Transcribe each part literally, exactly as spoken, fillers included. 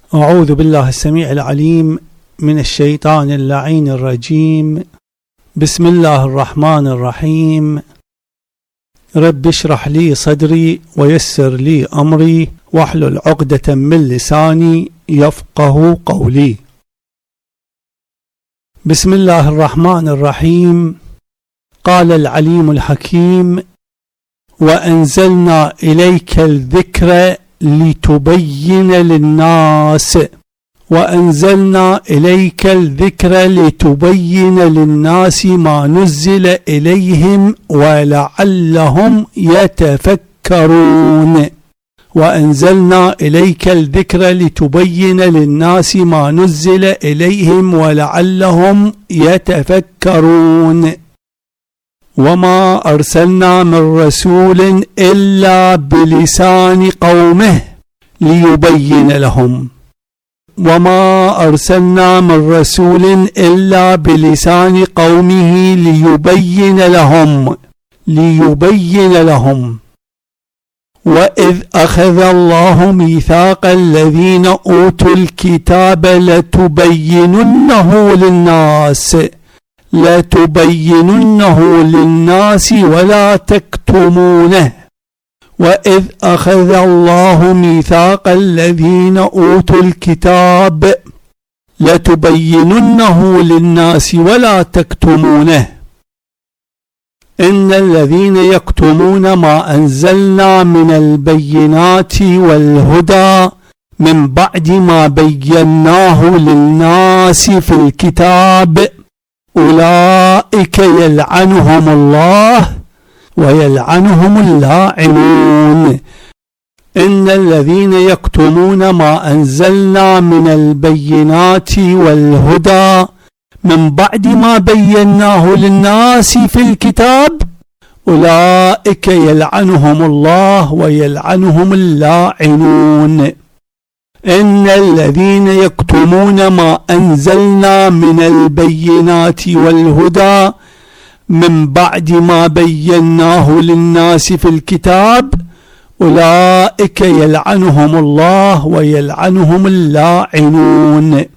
أعوذ بالله السميع العليم من الشيطان اللعين الرجيم. بسم الله الرحمن الرحيم. رب اشرح لي صدري ويسر لي أمري واحلل عقدة من لساني يفقه قولي. بسم الله الرحمن الرحيم. قال العليم الحكيم: وأنزلنا إليك الذكر لتبين للناس وأنزلنا إليك الذكر لتبين للناس ما نزل إليهم ولعلهم يتفكرون. وأنزلنا إليك الذكر لتبين للناس ما نزل إليهم ولعلهم يتفكرون. وما أرسلنا من رسول إلا بلسان قومه ليبين لهم وما أرسلنا من رسول إلا بلسان قومه ليبين لهم ليبين لهم وإذ أخذ الله ميثاق الذين أوتوا الكتاب لتبيننه للناس لتبيننه للناس ولا تكتمونه وإذ أخذ الله ميثاق الذين أوتوا الكتاب لتبيننه للناس ولا تكتمونه. إن الذين يكتمون ما أنزلنا من البينات والهدى من بعد ما بيناه للناس في الكتاب أولئك يلعنهم الله ويلعنهم اللاعنون. إن الذين يكتمون ما أنزلنا من البينات والهدى من بعد ما بيناه للناس في الكتاب أولئك يلعنهم الله ويلعنهم اللاعنون. إن الذين يكتمون ما أنزلنا من البينات والهدى من بعد ما بيناه للناس في الكتاب أولئك يلعنهم الله ويلعنهم اللاعنون.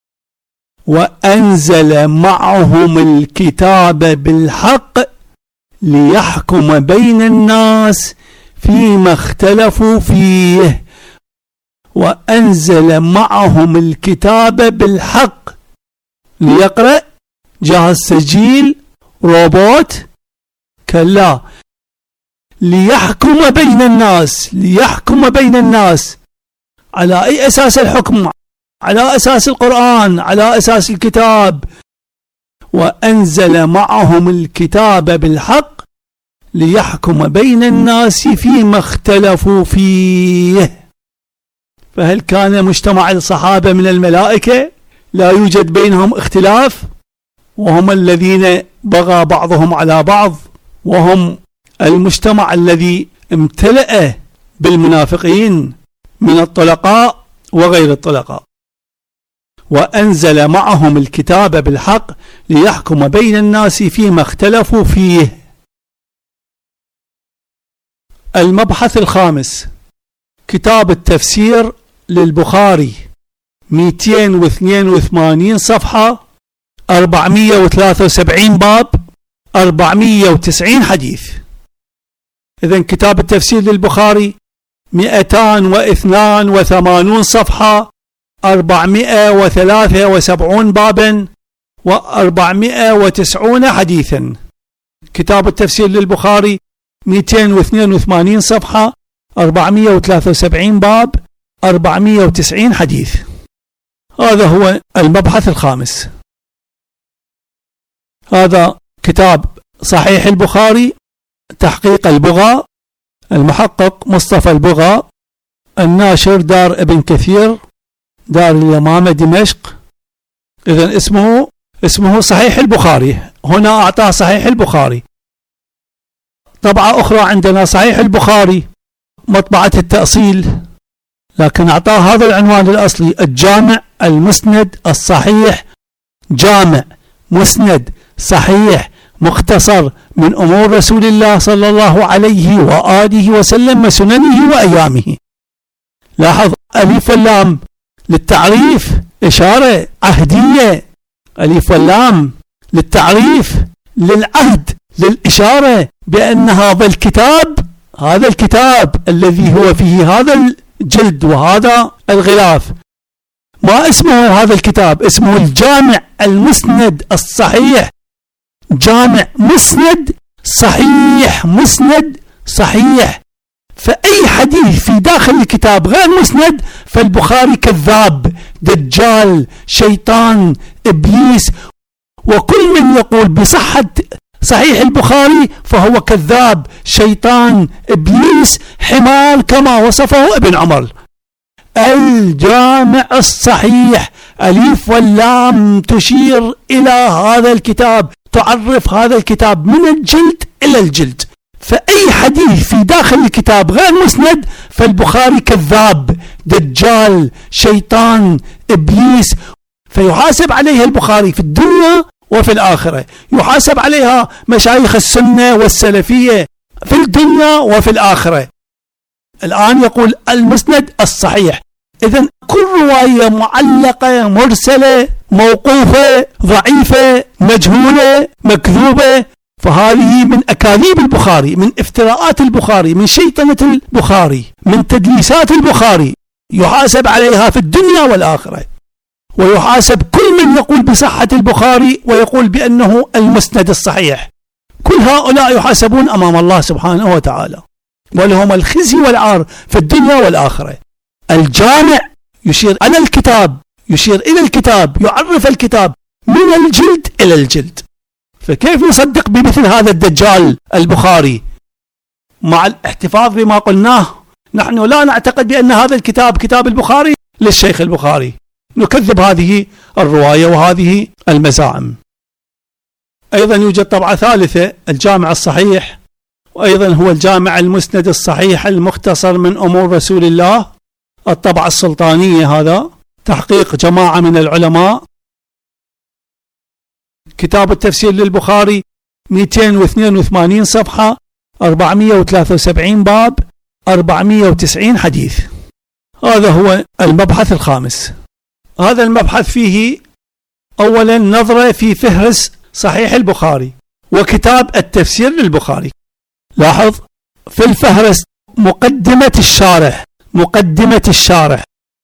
وأنزل معهم الكتاب بالحق ليحكم بين الناس فيما اختلفوا فيه. وأنزل معهم الكتاب بالحق. ليقرأ جهاز سجيل روبوت؟ كلا، ليحكم بين الناس. ليحكم بين الناس على أي أساس الحكم؟ على أساس القرآن، على أساس الكتاب. وأنزل معهم الكتاب بالحق ليحكم بين الناس فيما اختلفوا فيه. فهل كان مجتمع الصحابة من الملائكة لا يوجد بينهم اختلاف، وهم الذين بغى بعضهم على بعض، وهم المجتمع الذي امتلأ بالمنافقين من الطلقاء وغير الطلقاء؟ وأنزل معهم الكتاب بالحق ليحكم بين الناس فيما اختلفوا فيه. المبحث الخامس: كتاب التفسير للبخاري، مئتين واثنين وثمانين صفحة، أربعمئة وثلاثة وسبعين باب، أربعمئة وتسعين حديث. إذن كتاب التفسير للبخاري مئتان واثنان وثمانون صفحة، أربعمئة وثلاثة وسبعون بابا، وأربعمئة وتسعون حديثا. كتاب التفسير للبخاري مئتين واثنين وثمانين صفحة، أربعمئة وثلاثة وسبعين باب، أربعمئة وتسعين حديث. هذا هو المبحث الخامس. هذا كتاب صحيح البخاري، تحقيق البغاء، المحقق مصطفى البغاء، الناشر دار ابن كثير، دار اليمامة دمشق. إذن اسمه اسمه صحيح البخاري. هنا أعطاه صحيح البخاري. طبعة أخرى عندنا صحيح البخاري مطبعة التأصيل، لكن أعطاه هذا العنوان الأصلي: الجامع المسند الصحيح، جامع مسند صحيح مختصر من أمور رسول الله صلى الله عليه وآله وسلم وسننه وأيامه. لاحظ ألف واللام للتعريف إشارة عهدية، ألف واللام للتعريف للعهد للإشارة بأن هذا الكتاب هذا الكتاب الذي هو فيه هذا الجلد وهذا الغلاف ما اسمه هذا الكتاب، اسمه الجامع المسند الصحيح، جامع مسند صحيح، مسند صحيح. فأي حديث في داخل الكتاب غير مسند فالبخاري كذاب، دجال، شيطان، إبليس، وكل من يقول بصحة صحيح البخاري فهو كذاب، شيطان، إبليس، حمار، كما وصفه ابن عمر. الجامع الصحيح ألف واللام تشير إلى هذا الكتاب، تعرف هذا الكتاب من الجلد إلى الجلد. فأي حديث في داخل الكتاب غير مسند فالبخاري كذاب، دجال، شيطان، إبليس، فيحاسب عليها البخاري في الدنيا وفي الآخرة. يحاسب عليها مشايخ السنة والسلفية في الدنيا وفي الآخرة. الآن يقول المسند الصحيح، إذن كل رواية معلقة، مرسلة، موقوفة، ضعيفة، مجهولة، مكذوبة، فهذه من أكاذيب البخاري، من افتراءات البخاري، من شيطنة البخاري، من تدليسات البخاري، يحاسب عليها في الدنيا والآخرة. ويحاسب كل من يقول بصحة البخاري ويقول بأنه المسند الصحيح، كل هؤلاء يحاسبون أمام الله سبحانه وتعالى، ولهم الخزي والعار في الدنيا والآخرة. الجامع يشير على الكتاب، يشير إلى الكتاب، يعرف الكتاب من الجلد إلى الجلد. فكيف نصدق بمثل هذا الدجال البخاري؟ مع الاحتفاظ بما قلناه، نحن لا نعتقد بأن هذا الكتاب كتاب البخاري للشيخ البخاري، نكذب هذه الرواية وهذه المزاعم. أيضا يوجد طبعة ثالثة، الجامع الصحيح، وأيضا هو الجامع المسند الصحيح المختصر من أمور رسول الله، الطبعة السلطانية، هذا تحقيق جماعة من العلماء. كتاب التفسير للبخاري مئتين واثنين وثمانين صفحة، أربعمئة وثلاثة وسبعين باب، أربعمئة وتسعين حديث. هذا هو المبحث الخامس. هذا المبحث فيه أولا نظرة في فهرس صحيح البخاري وكتاب التفسير للبخاري. لاحظ في الفهرس مقدمة الشارح، مقدمة الشارح،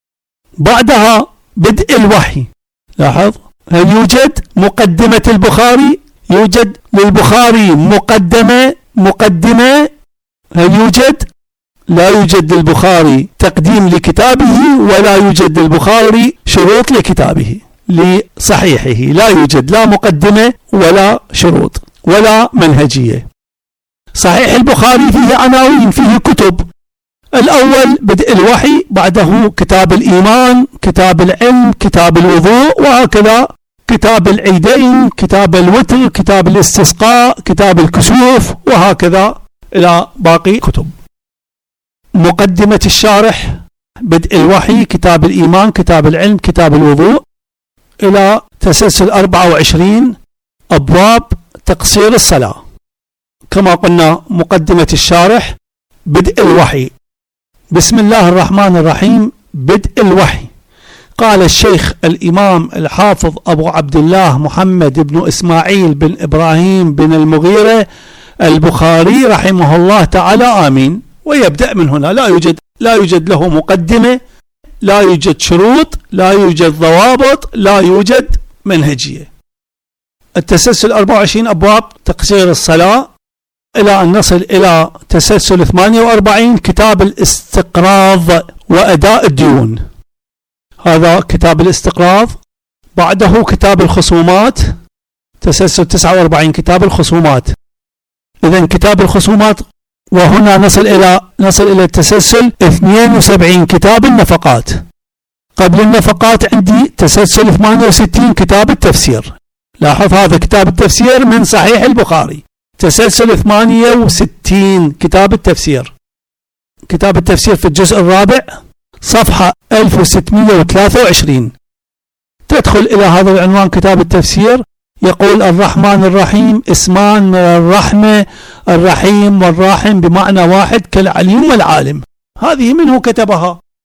بعدها بدء الوحي. لاحظ، هل يوجد مقدمة البخاري؟ يوجد للبخاري مقدمة مقدمة هل يوجد؟ لا يوجد للبخاري تقديم لكتابه، ولا يوجد للبخاري شروط لكتابه لصحيحه، لا يوجد لا مقدمة ولا شروط ولا منهجية. صحيح البخاري فيه عناوين، فيه كتب. الأول بدء الوحي، بعده كتاب الإيمان، كتاب العلم، كتاب الوضوء، وهكذا كتاب العيدين، كتاب الوتر، كتاب الاستسقاء، كتاب الكسوف، وهكذا إلى باقي كتب. مقدمة الشارح، بدء الوحي، كتاب الإيمان، كتاب العلم، كتاب الوضوء، إلى تسلسل أربعة وعشرين أبواب تقصير الصلاة. كما قلنا مقدمة الشارح، بدء الوحي، بسم الله الرحمن الرحيم، بدء الوحي. قال الشيخ الإمام الحافظ أبو عبد الله محمد بن إسماعيل بن إبراهيم بن المغيرة البخاري رحمه الله تعالى، آمين. ويبدأ من هنا، لا يوجد لا يوجد له مقدمة، لا يوجد شروط، لا يوجد ضوابط، لا يوجد منهجية. التسلسل أربعة وعشرين أبواب تقصير الصلاة، إلى أن نصل إلى تسلسل ثمانية وأربعين كتاب الاستقراض وأداء الديون. هذا كتاب الاستقراض. بعده كتاب الخصومات، تسلسل تسعة وأربعين كتاب الخصومات. إذن كتاب الخصومات، وهنا نصل إلى نصل إلى التسلسل اثنين وسبعين كتاب النفقات. قبل النفقات عندي تسلسل ثمانية وستين كتاب التفسير. لاحظ هذا كتاب التفسير من صحيح البخاري، تسلسل ثمانية وستين كتاب التفسير. كتاب التفسير في الجزء الرابع صفحة ألف وستمئة وثلاثة وعشرين. تدخل إلى هذا العنوان كتاب التفسير، يقول الرحمن الرحيم اسمان من الرحمة، الرحيم والراحم بمعنى واحد كالعليم والعالم. هذه منه كتبها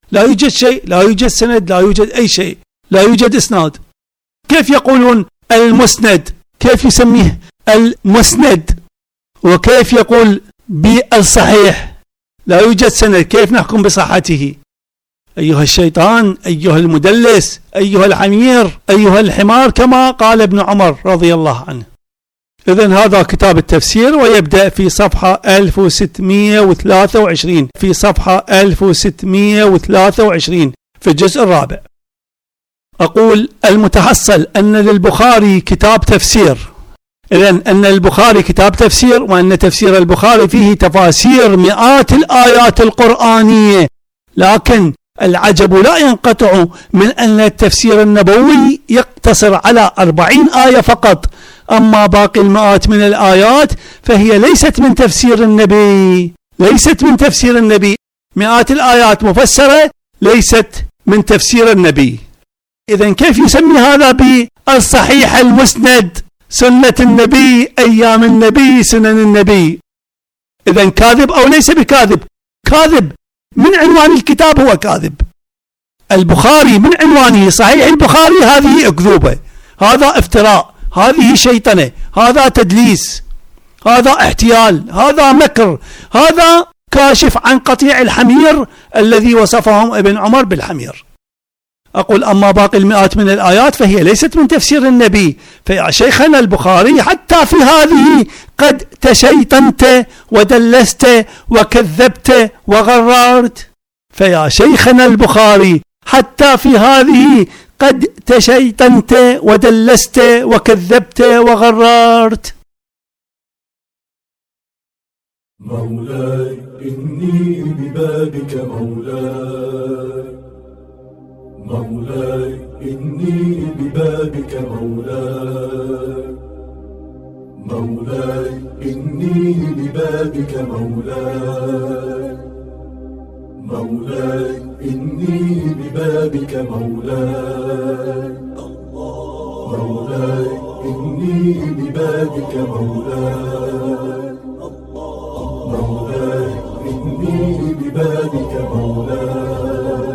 لا يوجد شيء، لا يوجد سند، لا يوجد أي شيء، لا يوجد إسناد. كيف يقولون المسند؟ كيف يسميه المسند؟ وكيف يقول بالصحيح؟ لا يوجد سند، كيف نحكم بصحته؟ أيها الشيطان، أيها المدلس، أيها العمير، أيها الحمار، كما قال ابن عمر رضي الله عنه. إذن هذا كتاب التفسير، ويبدأ في صفحة ألف وستمئة وثلاثة وعشرين، في صفحة ألف وستمئة وثلاثة وعشرين في الجزء الرابع. أقول المتحصل أن للبخاري كتاب تفسير. إذن أن البخاري كتاب تفسير، وأن تفسير البخاري فيه تفاسير مئات الآيات القرآنية، لكن العجب لا ينقطع من أن التفسير النبوي يقتصر على أربعين آية فقط، أما باقي المئات من الآيات فهي ليست من تفسير النبي، ليست من تفسير النبي. مئات الآيات مفسرة ليست من تفسير النبي. إذن كيف يسمي هذا بالصحيح المسند؟ سنة النبي، أيام النبي، سنن النبي. إذن كاذب أو ليس بكاذب؟ كاذب، من عنوان الكتاب هو كاذب. البخاري من عنوانه صحيح البخاري، هذه أكذوبة، هذا افتراء، هذه شيطنة، هذا تدليس، هذا احتيال، هذا مكر، هذا كاشف عن قطيع الحمير الذي وصفهم ابن عمر بالحمير. أقول أما باقي المئات من الآيات فهي ليست من تفسير النبي. فيا شيخنا البخاري حتى في هذه قد تشيطنت ودلست وكذبت وغررت. فيا شيخنا البخاري حتى في هذه قد تشيطنت ودلست وكذبت وغررت. مولاي إني ببابك مولاي، مولاي إني ببابك مولاي، مولاي إني ببابك مولاي، مولاي إني ببابك مولاي، مولاي إني ببابك مولاي، مولاي إني ببابك مولاي،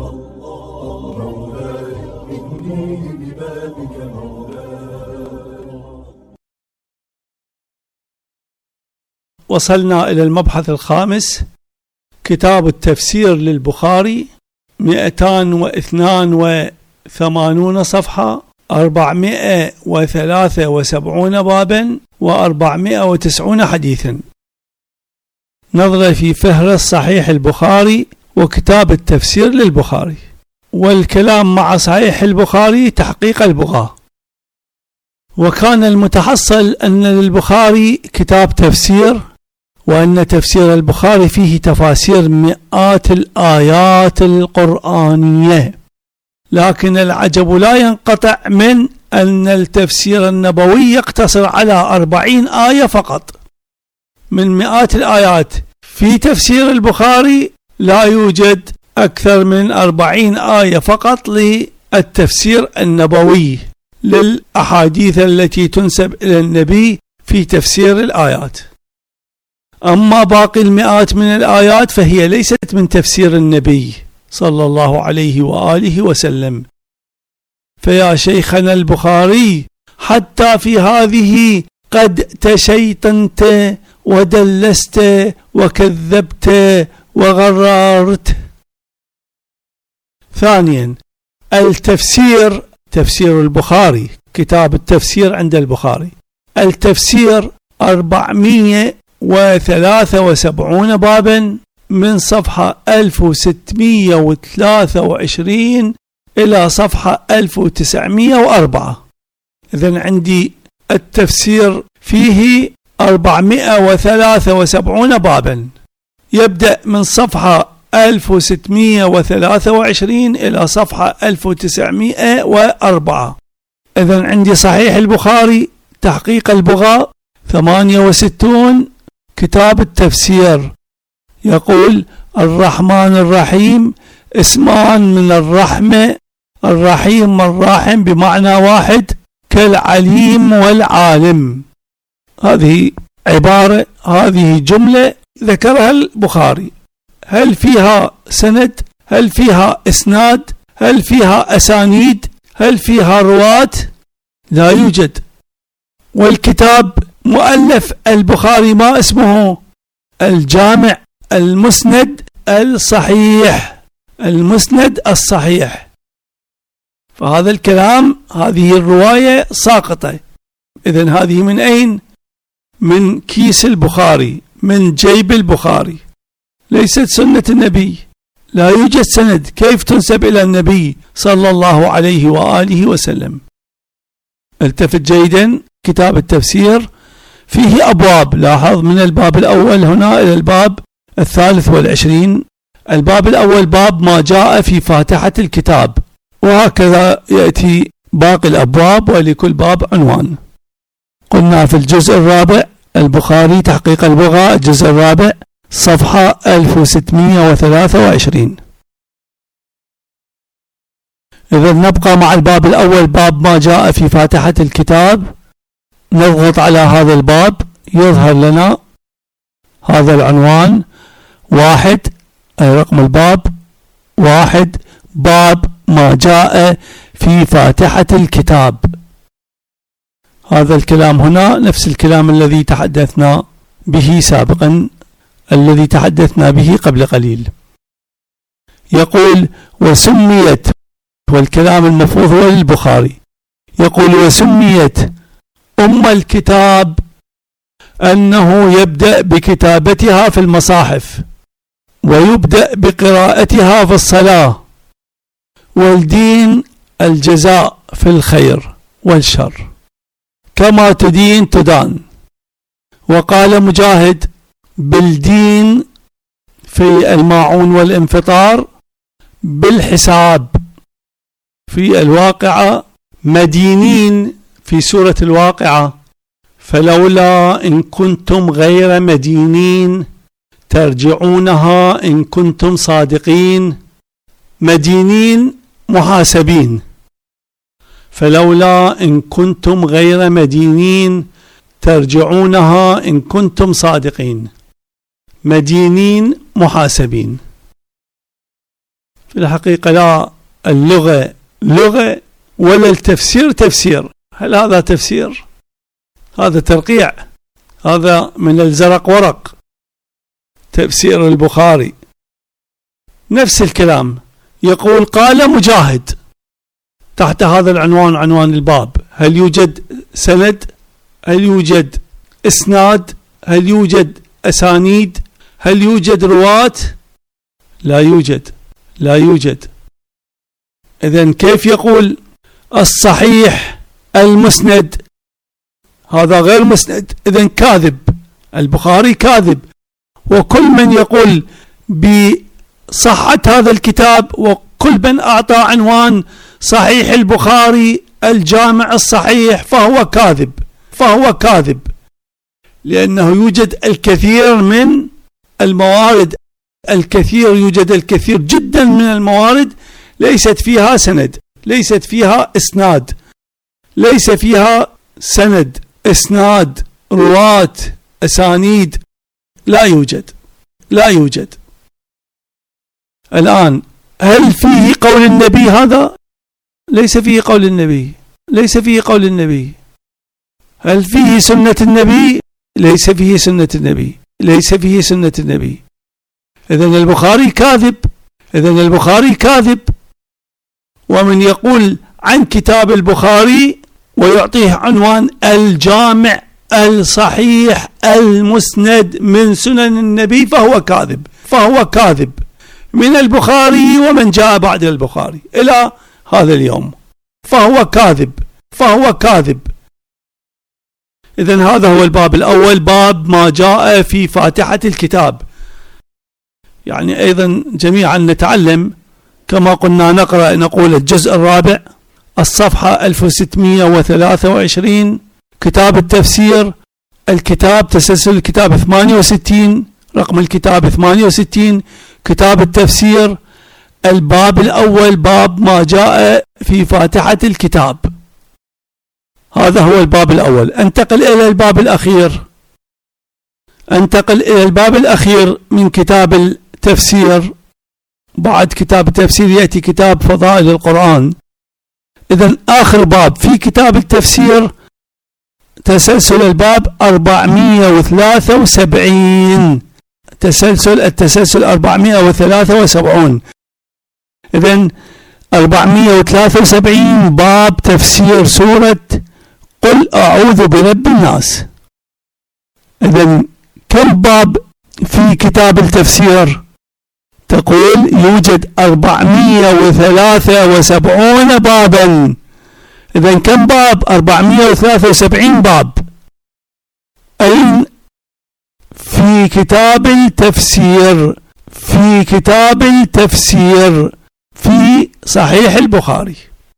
مولاي إني ببابك مولاي. وصلنا إلى المبحث الخامس، كتاب التفسير للبخاري، مئتان واثنان وثمانون صفحة، أربعمائة وثلاثة وسبعون بابا، وأربعمائة وتسعون حديثا. نظرة في فهرس صحيح البخاري وكتاب التفسير للبخاري. والكلام مع صحيح البخاري تحقيق البغاة. وكان المتحصل أن للبخاري كتاب تفسير، وأن تفسير البخاري فيه تفاسير مئات الآيات القرآنية، لكن العجب لا ينقطع من أن التفسير النبوي يقتصر على أربعين آية فقط. من مئات الآيات في تفسير البخاري لا يوجد أكثر من أربعين آية فقط للتفسير النبوي للأحاديث التي تنسب إلى النبي في تفسير الآيات. أما باقي المئات من الآيات فهي ليست من تفسير النبي صلى الله عليه وآله وسلم. فيا شيخنا البخاري حتى في هذه قد تشيطنت ودلست وكذبت وغررت. ثانيا التفسير، تفسير البخاري، كتاب التفسير عند البخاري. التفسير أربعمائة وثلاثة وسبعون بابا، من صفحة ألف وستمائة وثلاثة وعشرين إلى صفحة ألف وتسعمائة وأربعة. إذن عندي التفسير فيه أربعمائة وثلاثة وسبعون بابا، يبدأ من صفحة ألف وستمائة وثلاثة وعشرين إلى صفحة ألف وتسعمائة وأربعة. إذن عندي صحيح البخاري تحقيق البغاء ثمانية وستون، كتاب التفسير. يقول الرحمن الرحيم اسمان من الرحمة، الرحيم والراحم بمعنى واحد، كالعليم والعالم. هذه عبارة، هذه جملة ذكرها البخاري. هل فيها سند؟ هل فيها إسناد؟ هل فيها أسانيد؟ هل فيها رواة؟ لا يوجد. والكتاب مؤلف البخاري ما اسمه؟ الجامع المسند الصحيح، المسند الصحيح. فهذا الكلام، هذه الرواية ساقطة. إذن هذه من أين؟ من كيس البخاري، من جيب البخاري، ليست سنة النبي. لا يوجد سند، كيف تنسب إلى النبي صلى الله عليه وآله وسلم؟ التفت جيدا، كتاب التفسير فيه أبواب، لاحظ من الباب الأول هنا إلى الباب الثالث والعشرين. الباب الأول باب ما جاء في فاتحة الكتاب، وهكذا يأتي باقي الأبواب، ولكل باب عنوان. قلنا في الجزء الرابع، البخاري تحقيق البغاء، الجزء الرابع صفحة ألف وستمائة وثلاثة وعشرين. إذا نبقى مع الباب الأول، باب ما جاء في فاتحة الكتاب. نضغط على هذا الباب، يظهر لنا هذا العنوان واحد، أي رقم الباب واحد، باب ما جاء في فاتحة الكتاب. هذا الكلام هنا نفس الكلام الذي تحدثنا به سابقا، الذي تحدثنا به قبل قليل. يقول وسميت، والكلام المفروض هو للبخاري، يقول وسميت أم الكتاب أنه يبدأ بكتابتها في المصاحف، ويبدأ بقراءتها في الصلاة، والدين الجزاء في الخير والشر، كما تدين تدان. وقال مجاهد بالدين في الماعون والانفطار، بالحساب في الواقعة، مدينين في سورة الواقعة، فلولا إن كنتم غير مدينين ترجعونها إن كنتم صادقين. مدينين محاسبين، فلولا إن كنتم غير مدينين ترجعونها إن كنتم صادقين. مدينين محاسبين. في الحقيقة لا اللغة لغة ولا التفسير تفسير. هل هذا تفسير؟ هذا ترقيع، هذا من الزرق ورق. تفسير البخاري نفس الكلام. يقول قال مجاهد تحت هذا العنوان، عنوان الباب، هل يوجد سند؟ هل يوجد إسناد؟ هل يوجد أسانيد؟ هل يوجد رواة؟ لا يوجد، لا يوجد. إذن كيف يقول الصحيح المسند؟ هذا غير مسند، إذن كاذب. البخاري كاذب، وكل من يقول بصحة هذا الكتاب، وكل من أعطى عنوان صحيح البخاري الجامع الصحيح، فهو كاذب، فهو كاذب، لأنه يوجد الكثير من الموارد، الكثير يوجد الكثير جدا من الموارد ليست فيها سند، ليست فيها إسناد، ليس فيها سند، إسناد، رواة، أسانيد، لا يوجد، لا يوجد. الآن هل فيه قول النبي؟ هذا ليس فيه قول النبي، ليس فيه قول النبي. هل فيه سنة النبي؟ ليس فيه سنة النبي، ليس فيه سنة النبي. إذن البخاري كاذب، إذن البخاري كاذب. ومن يقول عن كتاب البخاري ويعطيه عنوان الجامع الصحيح المسند من سنن النبي فهو كاذب، فهو كاذب من البخاري ومن جاء بعد البخاري إلى هذا اليوم، فهو كاذب، فهو كاذب. إذن هذا هو الباب الأول، باب ما جاء في فاتحة الكتاب. يعني أيضا جميعا نتعلم كما قلنا، نقرأ نقول الجزء الرابع الصفحة ألف وستمائة وثلاثة وعشرين، كتاب التفسير، الكتاب تسلسل الكتاب ثمانية وستين، رقم الكتاب ثمانية وستين، كتاب التفسير، الباب الأول باب ما جاء في فاتحة الكتاب. هذا هو الباب الأول. انتقل إلى الباب الأخير، انتقل إلى الباب الأخير من كتاب التفسير، بعد كتاب التفسير يأتي كتاب فضائل القرآن. إذن آخر باب في كتاب التفسير تسلسل الباب أربعمائة وثلاثة وسبعين، تسلسل التسلسل أربعمائة وثلاثة وسبعين. إذن أربعمائة وثلاثة وسبعين باب تفسير سورة قل أعوذ برب الناس. إذن كم باب في كتاب التفسير؟ تقول يوجد أربعمائة وثلاثة وسبعين بابا. إذن كم باب؟ أربعمائة وثلاثة وسبعين باب. أين؟ في كتاب التفسير، في كتاب التفسير في صحيح البخاري.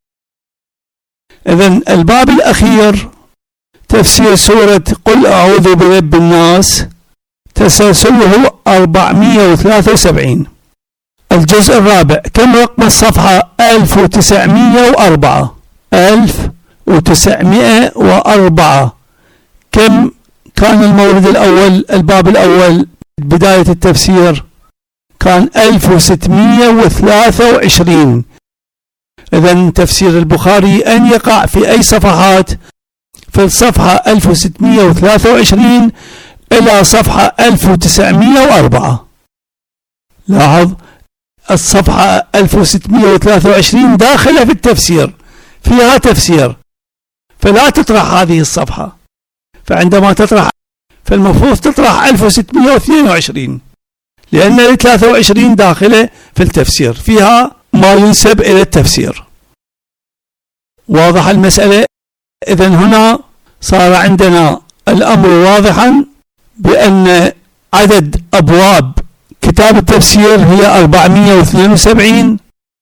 إذن الباب الأخير تفسير سورة قل أعوذ برب الناس، تسلسله أربعمائة وثلاثة وسبعين. الجزء الرابع. كم رقم الصفحة؟ ألف وتسعمائة وأربعة. ألف وتسعمائة وأربعة. كم كان المورد الأول؟ الباب الأول بداية التفسير كان ألف وستمائة وثلاثة وعشرين. إذن تفسير البخاري أن يقع في أي صفحات؟ في الصفحة ألف وستمائة وثلاثة وعشرين إلى صفحة ألف وتسعمائة وأربعة. لاحظ الصفحة ألف وستمائة وثلاثة وعشرين داخلة في التفسير، فيها تفسير، فلا تطرح هذه الصفحة. فعندما تطرح فالمفروض تطرح ألف وستمائة واثنين وعشرين، لأن ال ثلاثة وعشرين داخلة في التفسير، فيها ما ينسب إلى التفسير. واضح المسألة؟ إذن هنا صار عندنا الأمر واضحا بأن عدد أبواب كتاب التفسير هي أربعمائة واثنين وسبعين،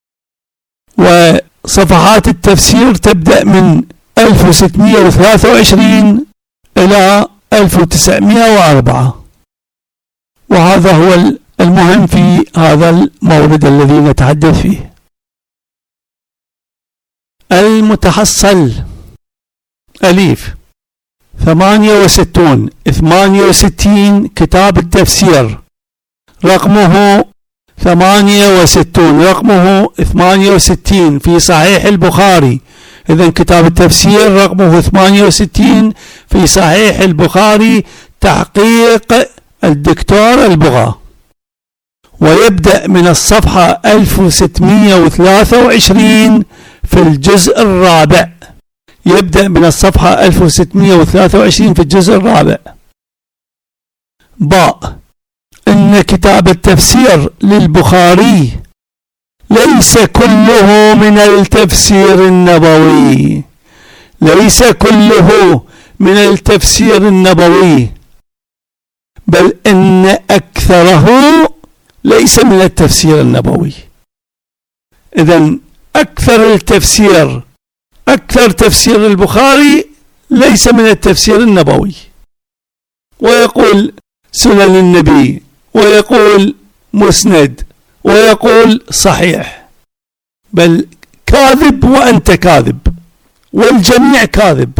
وصفحات التفسير تبدأ من ألف وستمائة وثلاثة وعشرين إلى ألف وتسعمائة وأربعة. وهذا هو المهم في هذا المورد الذي نتحدث فيه. المتحصل أليف ثمانية وستون ثمانية وستين كتاب التفسير رقمه ثمانية وستون، رقمه ثمانية وستين في صحيح البخاري. إذن كتاب التفسير رقمه ثمانية وستين في صحيح البخاري، تحقيق الدكتور البغا، ويبدأ من الصفحة ألف وستمائة وثلاثة وعشرين في الجزء الرابع. يبدأ من الصفحة ألف وستمائة وثلاثة وعشرين في الجزء الرابع. باء. إن كتاب التفسير للبخاري ليس كله من التفسير النبوي، ليس كله من التفسير النبوي، بل إن أكثره ليس من التفسير النبوي. إذن أكثر التفسير، أكثر تفسير البخاري ليس من التفسير النبوي. ويقول سنن النبي، ويقول مسند، ويقول صحيح، بل كاذب وأنت كاذب، والجميع كاذب.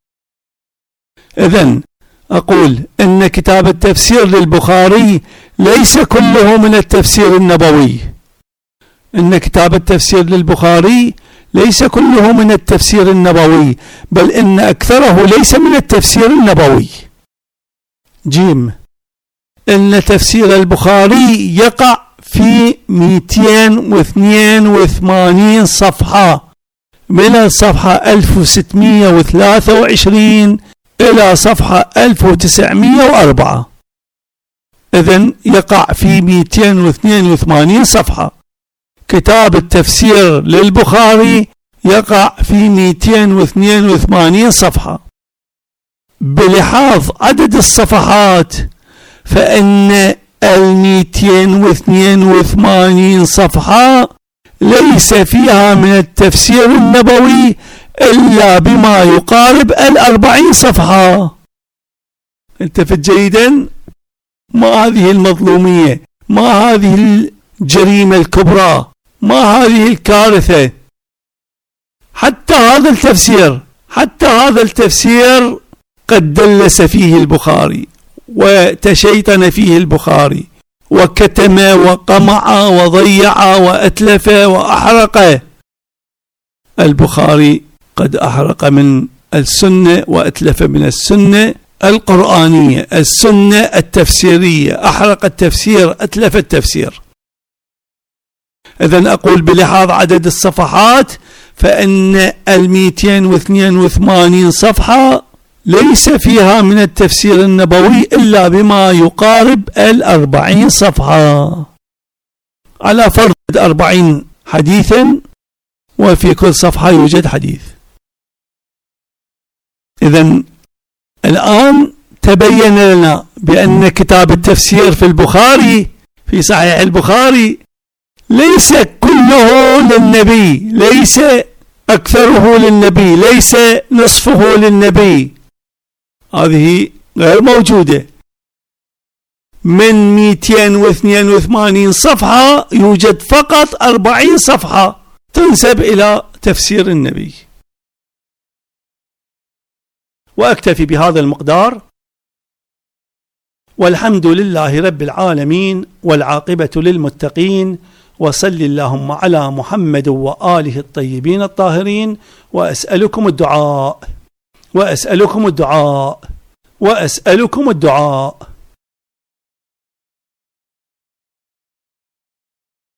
إذن أقول إن كتاب التفسير للبخاري ليس كله من التفسير النبوي، إن كتاب التفسير للبخاري ليس كله من التفسير النبوي، بل إن أكثره ليس من التفسير النبوي. جيم. إن تفسير البخاري يقع في مئتين واثنين وثمانين صفحة، من الصفحة ألف وستمائة وثلاثة وعشرين إلى صفحة ألف وتسعمائة وأربعة. إذن يقع في مئتين واثنين وثمانين صفحة. كتاب التفسير للبخاري يقع في مئتين واثنين وثمانين صفحة. بلحاظ عدد الصفحات فإن المئتين واثنين وثمانين صفحة ليس فيها من التفسير النبوي إلا بما يقارب الأربعين صفحة. التفت جيدا، ما هذه المظلومية، ما هذه الجريمة الكبرى، ما هذه الكارثة. حتى هذا التفسير حتى هذا التفسير قد دلس فيه البخاري، وتشيطن فيه البخاري، وكتم وقمع وضيع وأتلف وأحرق. البخاري قد أحرق من السنة وأتلف من السنة القرآنية، السنة التفسيرية، أحرق التفسير، أتلف التفسير. إذن أقول بلحاظ عدد الصفحات فإن المئتين واثنين وثمانين صفحة ليس فيها من التفسير النبوي إلا بما يقارب الأربعين صفحة، على فرض أربعين حديثا وفي كل صفحة يوجد حديث. إذن الآن تبين لنا بأن كتاب التفسير في البخاري في صحيح البخاري ليس كله للنبي، ليس أكثره للنبي، ليس نصفه للنبي، هذه غير موجودة. من مئتين واثنين وثمانين صفحة يوجد فقط أربعين صفحة تنسب إلى تفسير النبي. وأكتفي بهذا المقدار، والحمد لله رب العالمين، والعاقبة للمتقين، وصل اللهم على محمد وآله الطيبين الطاهرين. وأسألكم الدعاء وأسألكم الدعاء وأسألكم الدعاء